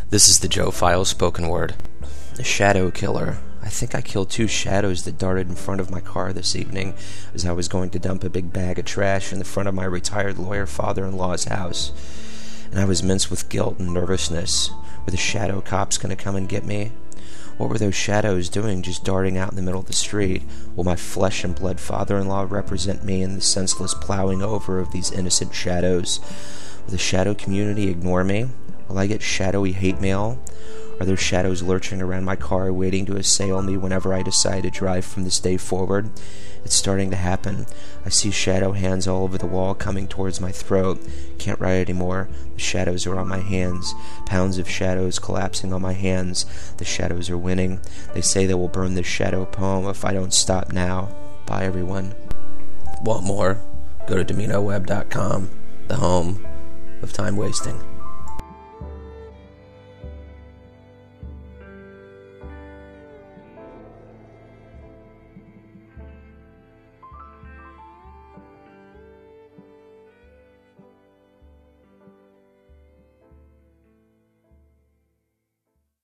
This is the Joe File spoken word. The Shadow Killer. I think I killed 2 shadows that darted in front of my car this evening as I was going to dump a big bag of trash in the front of my retired lawyer father-in-law's house. And I was minced with guilt and nervousness. Were the shadow cops going to come and get me? What were those shadows doing just darting out in the middle of the street? Will my flesh and blood father-in-law represent me in the senseless plowing over of these innocent shadows? Will the shadow community ignore me? Will I get shadowy hate mail? Are there shadows lurching around my car waiting to assail me whenever I decide to drive from this day forward? It's starting to happen. I see shadow hands all over the wall coming towards my throat. Can't write anymore. The shadows are on my hands. Pounds of shadows collapsing on my hands. The shadows are winning. They say they will burn this shadow poem if I don't stop now. Bye, everyone. Want more? Go to DominoWeb.com, the home of time wasting.